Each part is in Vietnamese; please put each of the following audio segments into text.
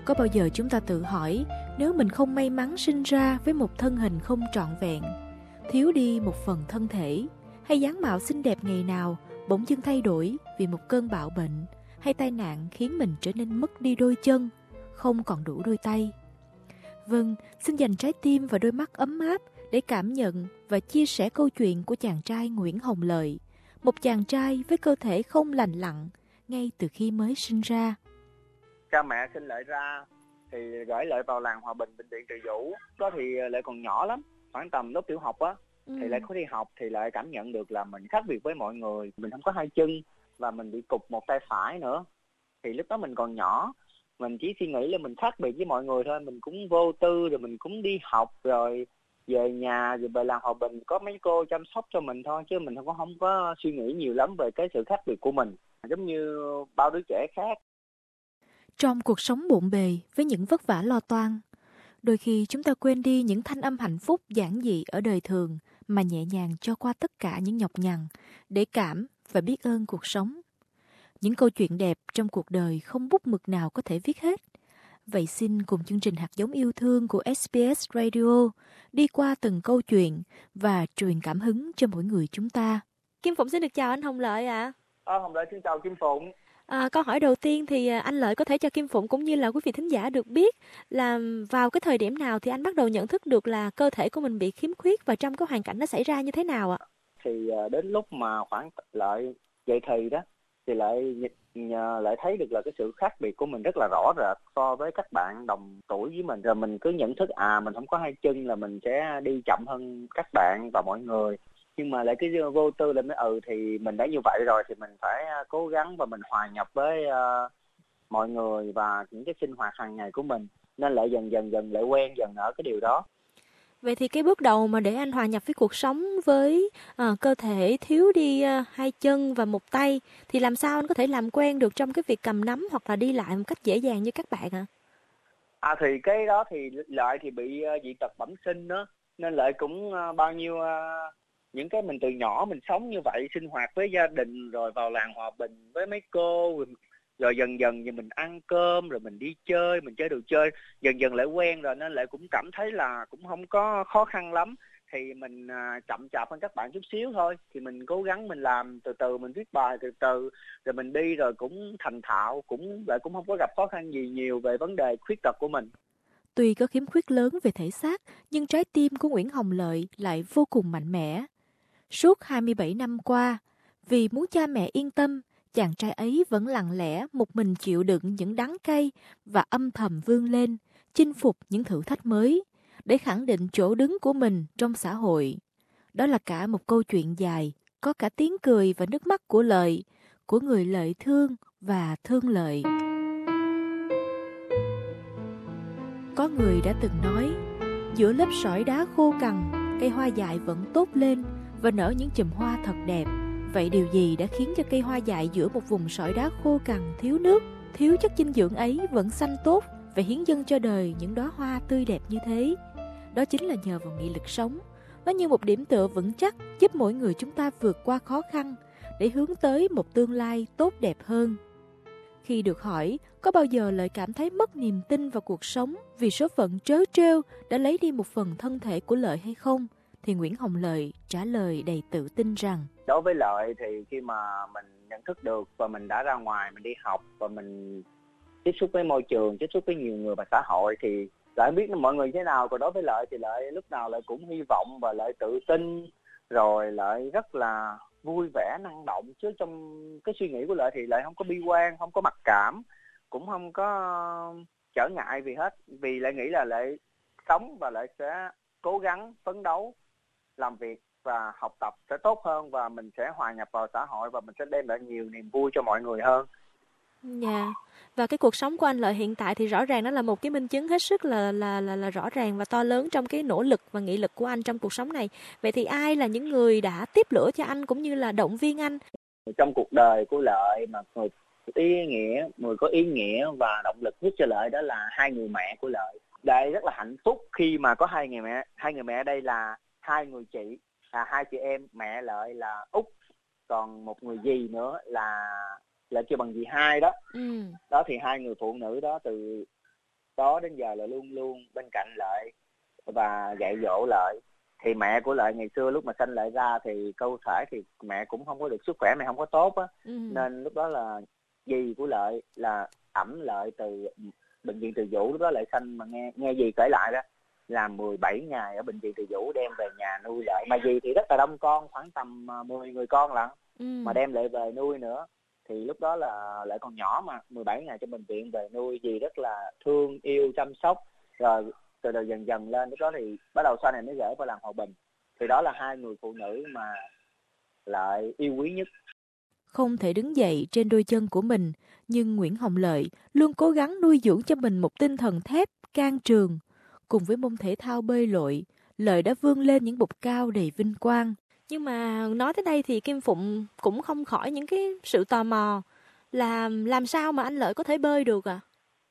Có bao giờ chúng ta tự hỏi, nếu mình không may mắn sinh ra với một thân hình không trọn vẹn, thiếu đi một phần thân thể, hay dáng mạo xinh đẹp ngày nào bỗng dưng thay đổi vì một cơn bạo bệnh hay tai nạn khiến mình trở nên mất đi đôi chân, không còn đủ đôi tay? Vâng, xin dành trái tim và đôi mắt ấm áp để cảm nhận và chia sẻ câu chuyện của chàng trai Nguyễn Hồng Lợi, một chàng trai với cơ thể không lành lặn ngay từ khi mới sinh ra. Cha mẹ sinh Lợi ra thì gửi Lợi vào làng Hòa Bình, bệnh viện Từ Dũ. Đó thì Lợi còn nhỏ lắm, khoảng tầm lớp tiểu học á. Thì Lợi có đi học thì Lợi cảm nhận được là mình khác biệt với mọi người. Mình không có hai chân và mình bị cụt một tay phải nữa. Thì lúc đó mình còn nhỏ, mình chỉ suy nghĩ là mình khác biệt với mọi người thôi. Mình cũng vô tư, rồi mình cũng đi học, rồi về nhà, rồi về làng Hòa Bình có mấy cô chăm sóc cho mình thôi. Chứ mình không có suy nghĩ nhiều lắm về cái sự khác biệt của mình, giống như bao đứa trẻ khác. Trong cuộc sống bộn bề với những vất vả lo toan, đôi khi chúng ta quên đi những thanh âm hạnh phúc giản dị ở đời thường mà nhẹ nhàng cho qua tất cả những nhọc nhằn để cảm và biết ơn cuộc sống. Những câu chuyện đẹp trong cuộc đời không bút mực nào có thể viết hết. Vậy xin cùng chương trình Hạt giống yêu thương của SBS Radio đi qua từng câu chuyện và truyền cảm hứng cho mỗi người chúng ta. Kim Phụng xin được chào anh Hồng Lợi ạ. Hồng Lợi xin chào Kim Phụng. Câu hỏi đầu tiên thì anh Lợi có thể cho Kim Phụng cũng như là quý vị thính giả được biết là vào cái thời điểm nào thì anh bắt đầu nhận thức được là cơ thể của mình bị khiếm khuyết và trong cái hoàn cảnh nó xảy ra như thế nào ạ? Thì đến lúc mà khoảng Lợi dậy thì đó thì lại thấy được là cái sự khác biệt của mình rất là rõ rệt so với các bạn đồng tuổi với mình. Rồi mình cứ nhận thức mình không có hai chân là mình sẽ đi chậm hơn các bạn và mọi người. Nhưng mà lại cái vô tư là thì mình đã như vậy rồi thì mình phải cố gắng và mình hòa nhập với mọi người và những cái sinh hoạt hàng ngày của mình, nên lại dần lại quen dần ở cái điều đó. Vậy thì cái bước đầu mà để anh hòa nhập với cuộc sống với cơ thể thiếu đi hai chân và một tay thì làm sao anh có thể làm quen được trong cái việc cầm nắm hoặc là đi lại một cách dễ dàng như các bạn ạ? Thì cái đó thì Lợi thì bị dị tật bẩm sinh đó, nên Lợi cũng bao nhiêu những cái mình từ nhỏ mình sống như vậy, sinh hoạt với gia đình, rồi vào làng Hòa Bình với mấy cô, rồi dần thì mình ăn cơm, rồi mình đi chơi, mình chơi đồ chơi, dần lại quen rồi nên lại cũng cảm thấy là cũng không có khó khăn lắm. Thì mình chậm chạp hơn các bạn chút xíu thôi, thì mình cố gắng mình làm từ từ, mình viết bài từ từ, rồi mình đi rồi cũng thành thạo, cũng không có gặp khó khăn gì nhiều về vấn đề khuyết tật của mình. Tuy có khiếm khuyết lớn về thể xác, nhưng trái tim của Nguyễn Hồng Lợi lại vô cùng mạnh mẽ. Suốt 27 năm qua, vì muốn cha mẹ yên tâm, chàng trai ấy vẫn lặng lẽ một mình chịu đựng những đắng cay và âm thầm vươn lên, chinh phục những thử thách mới, để khẳng định chỗ đứng của mình trong xã hội. Đó là cả một câu chuyện dài, có cả tiếng cười và nước mắt của Lợi, của người Lợi thương và thương Lợi. Có người đã từng nói, giữa lớp sỏi đá khô cằn, cây hoa dại vẫn tốt lên và nở những chùm hoa thật đẹp. Vậy điều gì đã khiến cho cây hoa dại giữa một vùng sỏi đá khô cằn, thiếu nước, thiếu chất dinh dưỡng ấy vẫn xanh tốt và hiến dâng cho đời những đóa hoa tươi đẹp như thế? Đó chính là nhờ vào nghị lực sống. Nó như một điểm tựa vững chắc giúp mỗi người chúng ta vượt qua khó khăn để hướng tới một tương lai tốt đẹp hơn. Khi được hỏi có bao giờ Lợi cảm thấy mất niềm tin vào cuộc sống vì số phận trớ trêu đã lấy đi một phần thân thể của Lợi hay không, thì Nguyễn Hồng Lợi trả lời đầy tự tin rằng đối với Lợi thì khi mà mình nhận thức được và mình đã ra ngoài, mình đi học và mình tiếp xúc với môi trường, tiếp xúc với nhiều người và xã hội thì Lợi biết mọi người thế nào. Còn đối với Lợi thì Lợi lúc nào Lợi cũng hy vọng và Lợi tự tin, rồi Lợi rất là vui vẻ, năng động. Chứ trong cái suy nghĩ của Lợi thì Lợi không có bi quan, không có mặc cảm, cũng không có trở ngại gì hết. Vì Lợi nghĩ là Lợi sống và Lợi sẽ cố gắng phấn đấu, làm việc và học tập sẽ tốt hơn, và mình sẽ hòa nhập vào xã hội và mình sẽ đem lại nhiều niềm vui cho mọi người hơn. Dạ. Và cái cuộc sống của anh Lợi hiện tại thì rõ ràng nó là một cái minh chứng hết sức là rõ ràng và to lớn trong cái nỗ lực và nghị lực của anh trong cuộc sống này. Vậy thì ai là những người đã tiếp lửa cho anh cũng như là động viên anh? Trong cuộc đời của Lợi mà người có ý nghĩa và động lực nhất cho Lợi đó là hai người mẹ của Lợi. Lợi rất là hạnh phúc khi mà có hai người mẹ. Hai người mẹ đây là hai người chị, hai chị em. Mẹ Lợi là Út, còn một người dì nữa là kêu bằng dì hai đó. Đó thì hai người phụ nữ đó từ đó đến giờ là luôn luôn bên cạnh Lợi và dạy dỗ Lợi. Thì mẹ của Lợi ngày xưa lúc mà sanh Lợi ra thì cơ thể thì mẹ cũng không có được sức khỏe, mẹ không có tốt á, nên lúc đó là dì của Lợi là ẵm Lợi từ bệnh viện Từ Dũ. Lúc đó Lợi sanh mà nghe dì kể lại đó, làm 17 ngày ở bệnh viện Từ Dũ đem về nhà nuôi Lợi. Mà dì thì rất là đông con, khoảng tầm 10 người con lận, mà đem Lợi về nuôi nữa. Thì lúc đó là Lợi còn nhỏ mà 17 ngày trong bệnh viện về nuôi, dì rất là thương yêu chăm sóc. Rồi từ từ dần dần lên, lúc đó thì bắt đầu sau này mới gửi vào làng Hòa Bình. Thì đó là hai người phụ nữ mà Lợi yêu quý nhất. Không thể đứng dậy trên đôi chân của mình, nhưng Nguyễn Hồng Lợi luôn cố gắng nuôi dưỡng cho mình một tinh thần thép, can trường. Cùng với môn thể thao bơi lội, Lợi đã vươn lên những bục cao đầy vinh quang. Nhưng mà nói tới đây thì Kim Phụng cũng không khỏi những cái sự tò mò là làm sao mà anh Lợi có thể bơi được à?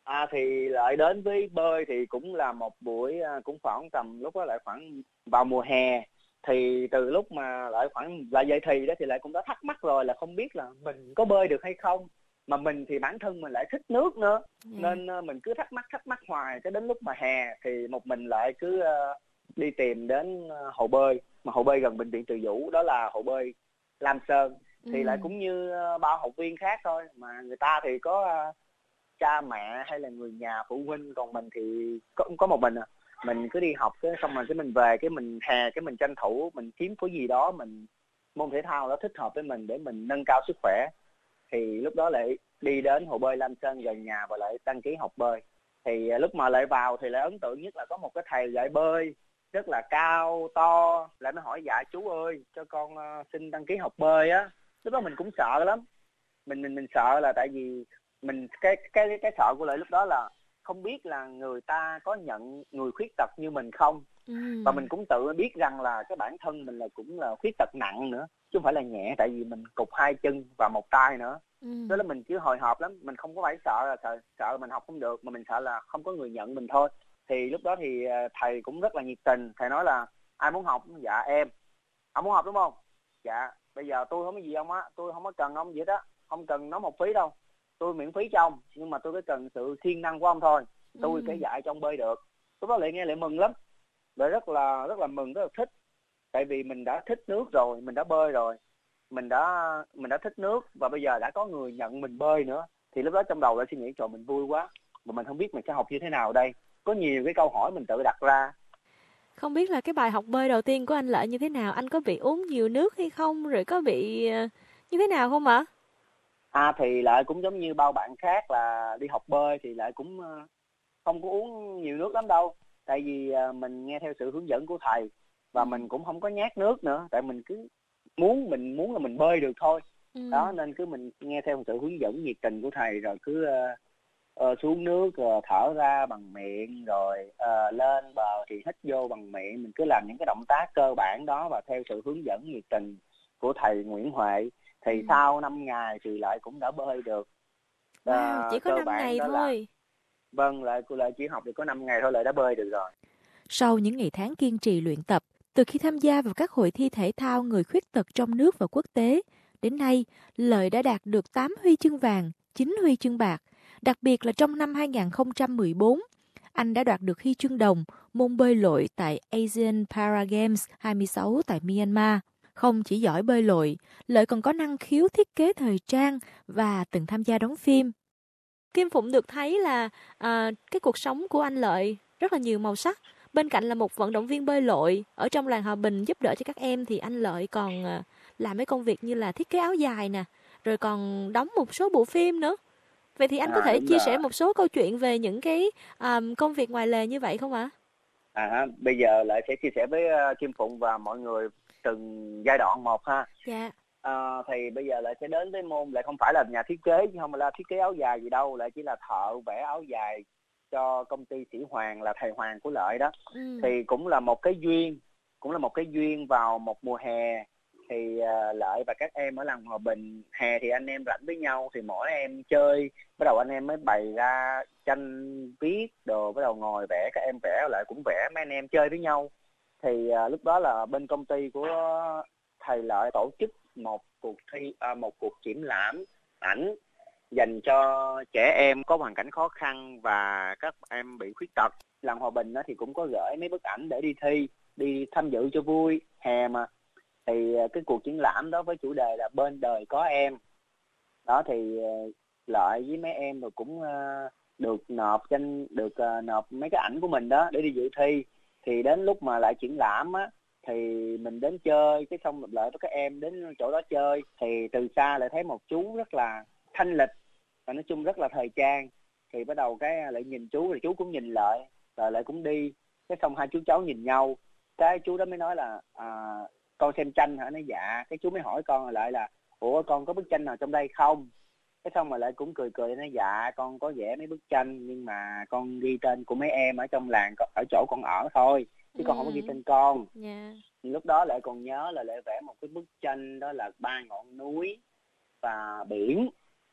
Thì Lợi đến với bơi thì cũng là một buổi, cũng khoảng tầm lúc đó lại khoảng vào mùa hè. Thì từ lúc mà Lợi khoảng là dậy thì đó thì Lợi cũng đã thắc mắc rồi, là không biết là mình có bơi được hay không. Mà mình thì bản thân mình lại thích nước nữa, nên mình cứ thắc mắc hoài. Cho đến lúc mà hè thì một mình Lợi cứ đi tìm đến hồ bơi, mà hồ bơi gần bệnh viện Từ Dũ, đó là hồ bơi Lam Sơn. Thì Lợi cũng như bao học viên khác thôi, mà người ta thì có cha mẹ hay là người nhà phụ huynh, còn mình thì có một mình mình cứ đi học cái xong rồi cái mình về, cái mình hè cái mình tranh thủ mình kiếm cái gì đó, mình môn thể thao đó thích hợp với mình để mình nâng cao sức khỏe. Thì lúc đó lại đi đến hồ bơi Lam Sơn gần nhà và lại đăng ký học bơi. Thì lúc mà lại vào thì lại ấn tượng nhất là có một cái thầy dạy bơi rất là cao to, lại mới hỏi: dạ chú ơi, cho con xin đăng ký học bơi á. Lúc đó mình cũng sợ lắm, mình sợ là tại vì mình cái sợ của Lợi lúc đó là không biết là người ta có nhận người khuyết tật như mình không. Và mình cũng tự biết rằng là cái bản thân mình là cũng là khuyết tật nặng nữa chứ không phải là nhẹ, tại vì mình cụt 2 chân và 1 tay nữa. Đó là mình cứ hồi hộp lắm, mình không có phải sợ là sợ mình học không được, mà mình sợ là không có người nhận mình thôi. Thì lúc đó thì thầy cũng rất là nhiệt tình, thầy nói là ai muốn học? Dạ em. Ông muốn học đúng không? Dạ. Bây giờ tôi không có gì ông á, tôi không có cần ông gì đó, không cần nó một phí đâu, tôi miễn phí cho ông, nhưng mà tôi chỉ cần sự siêng năng của ông thôi, tôi sẽ dạy cho ông bơi được. Lúc đó lại nghe lại mừng lắm, lại rất là mừng, rất là thích. Tại vì mình đã thích nước rồi, mình đã bơi rồi, mình đã thích nước, và bây giờ đã có người nhận mình bơi nữa. Thì lúc đó trong đầu lại suy nghĩ: trời, mình vui quá, mà mình không biết mình sẽ học như thế nào đây. Có nhiều cái câu hỏi mình tự đặt ra. Không biết là cái bài học bơi đầu tiên của anh Lợi như thế nào? Anh có bị uống nhiều nước hay không? Rồi có bị như thế nào không ạ? Thì lại cũng giống như bao bạn khác là đi học bơi thì lại cũng không có uống nhiều nước lắm đâu. Tại vì mình nghe theo sự hướng dẫn của thầy, và mình cũng không có nhát nước nữa, tại mình cứ muốn là mình bơi được thôi. Đó, nên cứ mình nghe theo sự hướng dẫn nhiệt tình của thầy, rồi cứ xuống nước rồi thở ra bằng miệng, rồi lên bờ thì hít vô bằng miệng. Mình cứ làm những cái động tác cơ bản đó và theo sự hướng dẫn nhiệt tình của thầy Nguyễn Huệ. Thì sau 5 ngày thì lại cũng đã bơi được. Wow, chỉ có Cơ 5 bản ngày đó là thôi. vâng, lại chỉ học được có 5 ngày thôi lại đã bơi được rồi. Sau những ngày tháng kiên trì luyện tập, từ khi tham gia vào các hội thi thể thao người khuyết tật trong nước và quốc tế, đến nay, Lợi đã đạt được 8 huy chương vàng, 9 huy chương bạc. Đặc biệt là trong năm 2014, anh đã đoạt được huy chương đồng môn bơi lội tại Asian Para Games 26 tại Myanmar. Không chỉ giỏi bơi lội, Lợi còn có năng khiếu thiết kế thời trang và từng tham gia đóng phim. Kim Phụng được thấy là cái cuộc sống của anh Lợi rất là nhiều màu sắc. Bên cạnh là một vận động viên bơi lội ở trong làng Hòa Bình giúp đỡ cho các em, thì anh Lợi còn làm mấy công việc như là thiết kế áo dài nè, rồi còn đóng một số bộ phim nữa. Vậy thì anh có thể Đúng chia sẻ rồi. một số câu chuyện về những cái công việc ngoài lề như vậy không ạ? Bây giờ lại sẽ chia sẻ với Kim Phụng và mọi người từng giai đoạn một ha. Dạ. Thì bây giờ lại sẽ đến với môn, lại không phải là nhà thiết kế, chứ không phải là thiết kế áo dài gì đâu, lại chỉ là thợ vẽ áo dài cho công ty Sĩ Hoàng, là thầy Hoàng của Lợi đó. Thì cũng là một cái duyên vào một mùa hè. Thì Lợi và các em ở làng Hòa Bình, hè thì anh em rảnh với nhau thì mỗi em chơi, bắt đầu anh em mới bày ra tranh viết đồ, bắt đầu ngồi vẽ, các em vẽ Lợi cũng vẽ, mấy anh em chơi với nhau. Thì lúc đó là bên công ty của thầy Lợi tổ chức một cuộc triển lãm ảnh. dành cho trẻ em có hoàn cảnh khó khăn và các em bị khuyết tật. Làng Hòa Bình thì cũng có gửi mấy bức ảnh để đi thi, đi tham dự cho vui, hè mà. Thì cái cuộc triển lãm đó với chủ đề là bên đời có em. Đó thì Lợi với mấy em rồi cũng được nộp mấy cái ảnh của mình đó để đi dự thi. Thì đến lúc mà lại triển lãm á, thì mình đến chơi, cái xong Lợi với các em đến chỗ đó chơi, thì từ xa lại thấy một chú rất là thanh lịch và nói chung rất là thời trang. Thì bắt đầu cái lại nhìn chú, rồi chú cũng nhìn Lợi, rồi lại cũng đi. Cái xong hai chú cháu nhìn nhau, cái chú đó mới nói là con xem tranh hả? Nói dạ. Cái chú mới hỏi con lại là ủa con có bức tranh nào trong đây không? Cái xong rồi lại cũng cười cười nói dạ con có vẽ mấy bức tranh, nhưng mà con ghi tên của mấy em ở trong làng, ở chỗ con ở thôi, chứ con không có ghi tên con. Yeah. Lúc đó lại còn nhớ là lại vẽ một cái bức tranh đó là 3 ngọn núi và biển.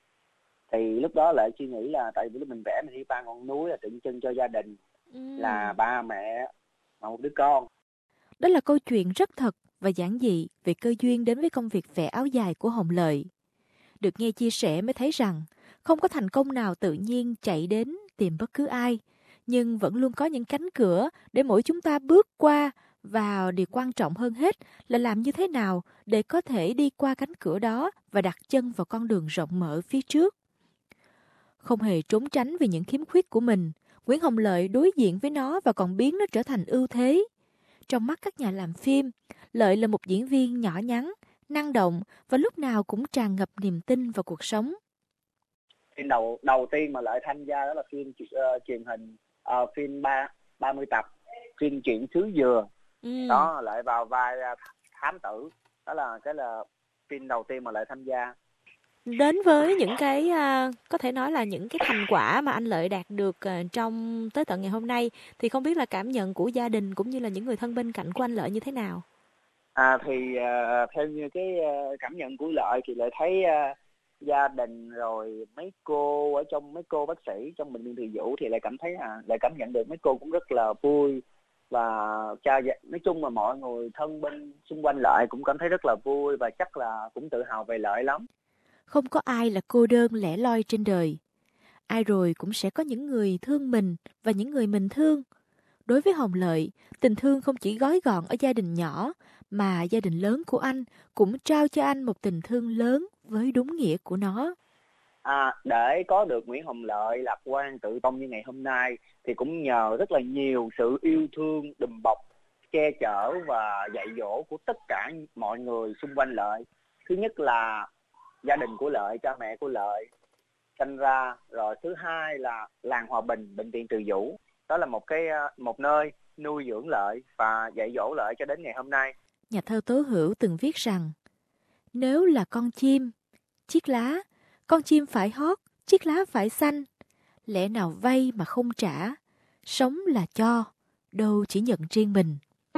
Thì lúc đó lại suy nghĩ là tại vì lúc mình vẽ mình đi 3 ngọn núi là tượng trưng cho gia đình, là ba mẹ và một đứa con. Đó là câu chuyện rất thật và giản dị về cơ duyên đến với công việc vẽ áo dài của Hồng Lợi. Được nghe chia sẻ mới thấy rằng không có thành công nào tự nhiên chạy đến tìm bất cứ ai, nhưng vẫn luôn có những cánh cửa để mỗi chúng ta bước qua, và điều quan trọng hơn hết là làm như thế nào để có thể đi qua cánh cửa đó và đặt chân vào con đường rộng mở phía trước. Không hề trốn tránh về những khiếm khuyết của mình, Nguyễn Hồng Lợi đối diện với nó và còn biến nó trở thành ưu thế. Trong mắt các nhà làm phim, Lợi là một diễn viên nhỏ nhắn, năng động và lúc nào cũng tràn ngập niềm tin vào cuộc sống. Phim đầu tiên mà Lợi tham gia đó là phim truyền hình, phim 30 tập, phim Chuyện Xứ Dừa. Đó, Lợi vào vai thám tử. Đó là phim đầu tiên mà Lợi tham gia. Đến với những cái có thể nói là những cái thành quả mà anh Lợi đạt được trong tới tận ngày hôm nay, thì không biết là cảm nhận của gia đình cũng như là những người thân bên cạnh của anh Lợi như thế nào? Thì theo như cái cảm nhận của Lợi thì Lợi thấy gia đình rồi mấy cô bác sĩ trong bệnh viện Từ Dũ thì lại cảm thấy lại cảm nhận được mấy cô cũng rất là vui, và nói chung là mọi người thân bên xung quanh Lợi cũng cảm thấy rất là vui và chắc là cũng tự hào về Lợi lắm. Không có ai là cô đơn lẻ loi trên đời. Ai rồi cũng sẽ có những người thương mình và những người mình thương. Đối với Hồng Lợi, tình thương không chỉ gói gọn ở gia đình nhỏ, mà gia đình lớn của anh cũng trao cho anh một tình thương lớn với đúng nghĩa của nó. Để có được Nguyễn Hồng Lợi lạc quan tự tôn như ngày hôm nay thì cũng nhờ rất là nhiều sự yêu thương, đùm bọc, che chở và dạy dỗ của tất cả mọi người xung quanh Lợi. Thứ nhất là gia đình của Lợi, cha mẹ của Lợi sinh ra, rồi thứ hai là làng Hòa Bình, bệnh viện Từ Dũ. Đó là một nơi nuôi dưỡng Lợi và dạy dỗ Lợi cho đến ngày hôm nay. Nhà thơ Tố Hữu từng viết rằng: nếu là con chim, chiếc lá, con chim phải hót, chiếc lá phải xanh. Lẽ nào vay mà không trả, sống là cho, đâu chỉ nhận riêng mình.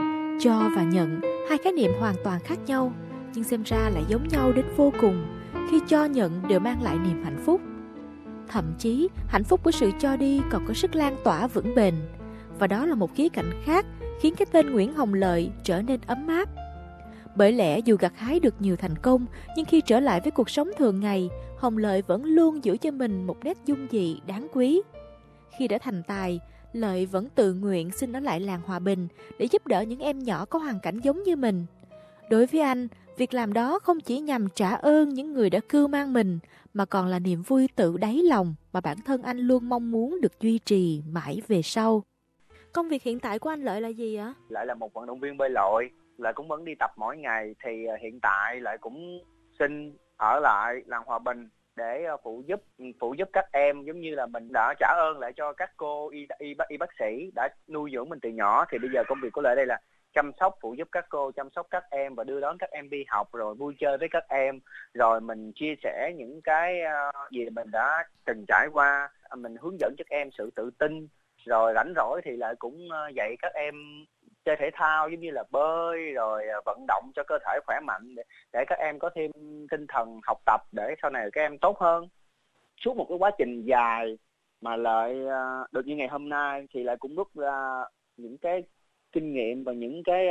Cho và nhận, hai khái niệm hoàn toàn khác nhau, nhưng xem ra lại giống nhau đến vô cùng. Khi cho nhận đều mang lại niềm hạnh phúc. Thậm chí, hạnh phúc của sự cho đi còn có sức lan tỏa vững bền. Và đó là một khía cạnh khác khiến cái tên Nguyễn Hồng Lợi trở nên ấm áp. Bởi lẽ dù gặt hái được nhiều thành công, nhưng khi trở lại với cuộc sống thường ngày, Hồng Lợi vẫn luôn giữ cho mình một nét dung dị đáng quý. Khi đã thành tài, Lợi vẫn tự nguyện xin ở lại làng Hòa Bình để giúp đỡ những em nhỏ có hoàn cảnh giống như mình. Đối với anh, việc làm đó không chỉ nhằm trả ơn những người đã cưu mang mình, mà còn là niềm vui tự đáy lòng mà bản thân anh luôn mong muốn được duy trì mãi về sau. Công việc hiện tại của anh Lợi là gì ạ? Lợi là một vận động viên bơi lội, Lợi cũng vẫn đi tập mỗi ngày. Thì hiện tại Lợi cũng xin ở lại làng Hòa Bình để phụ giúp các em, giống như là mình đã trả ơn lại cho các cô y bác sĩ đã nuôi dưỡng mình từ nhỏ. Thì bây giờ công việc của Lợi đây là chăm sóc, phụ giúp các cô chăm sóc các em và đưa đón các em đi học, rồi vui chơi với các em, rồi mình chia sẻ những cái gì mình đã từng trải qua, mình hướng dẫn cho các em sự tự tin. Rồi rảnh rỗi thì Lợi cũng dạy các em chơi thể thao giống như là bơi, rồi vận động cho cơ thể khỏe mạnh để các em có thêm tinh thần học tập để sau này các em tốt hơn. Suốt một cái quá trình dài mà Lợi được như ngày hôm nay thì Lợi cũng rút ra những cái kinh nghiệm và những cái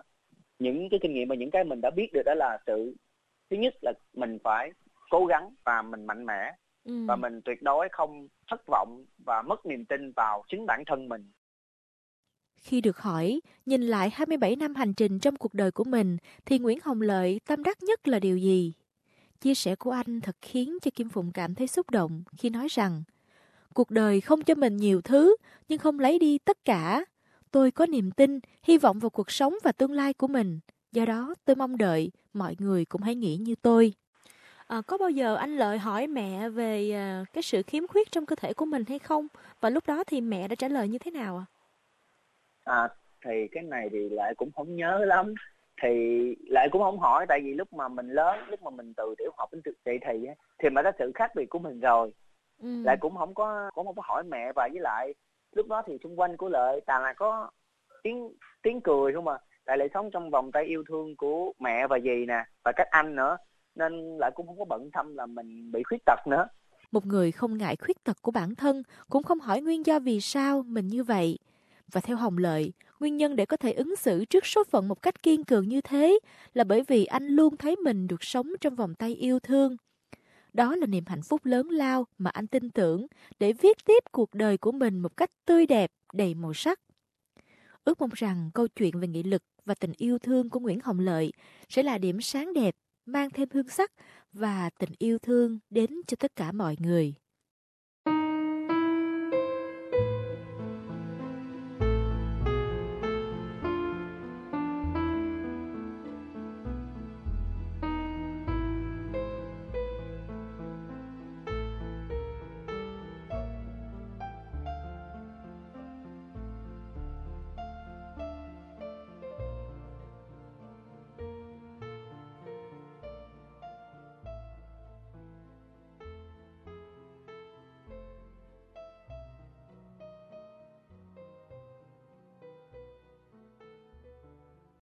kinh nghiệm và những cái mình đã biết được, đó là thứ nhất là mình phải cố gắng và mình mạnh mẽ. và mình tuyệt đối không thất vọng và mất niềm tin vào chính bản thân mình. Khi được hỏi, nhìn lại 27 năm hành trình trong cuộc đời của mình, thì Nguyễn Hồng Lợi tâm đắc nhất là điều gì? Chia sẻ của anh thật khiến cho Kim Phụng cảm thấy xúc động khi nói rằng cuộc đời không cho mình nhiều thứ, nhưng không lấy đi tất cả. Tôi có niềm tin, hy vọng vào cuộc sống và tương lai của mình. Do đó, tôi mong đợi mọi người cũng hãy nghĩ như tôi. Có bao giờ anh Lợi hỏi mẹ về cái sự khiếm khuyết trong cơ thể của mình hay không? Và lúc đó thì mẹ đã trả lời như thế nào ạ? Thì cái này thì Lệ cũng không nhớ lắm. Thì Lệ cũng không hỏi, tại vì lúc mà mình lớn, lúc mà mình từ tiểu học đến dậy thì á, thì mà có sự khác biệt của mình rồi. Lệ cũng không có hỏi mẹ, và với lại lúc đó thì xung quanh của Lệ toàn là có tiếng cười không à. Tại Lệ sống trong vòng tay yêu thương của mẹ và dì nè, và các anh nữa, nên Lệ cũng không có bận tâm là mình bị khuyết tật nữa. Một người không ngại khuyết tật của bản thân, cũng không hỏi nguyên do vì sao mình như vậy. Và theo Hồng Lợi, nguyên nhân để có thể ứng xử trước số phận một cách kiên cường như thế là bởi vì anh luôn thấy mình được sống trong vòng tay yêu thương. Đó là niềm hạnh phúc lớn lao mà anh tin tưởng để viết tiếp cuộc đời của mình một cách tươi đẹp, đầy màu sắc. Ước mong rằng câu chuyện về nghị lực và tình yêu thương của Nguyễn Hồng Lợi sẽ là điểm sáng đẹp, mang thêm hương sắc và tình yêu thương đến cho tất cả mọi người.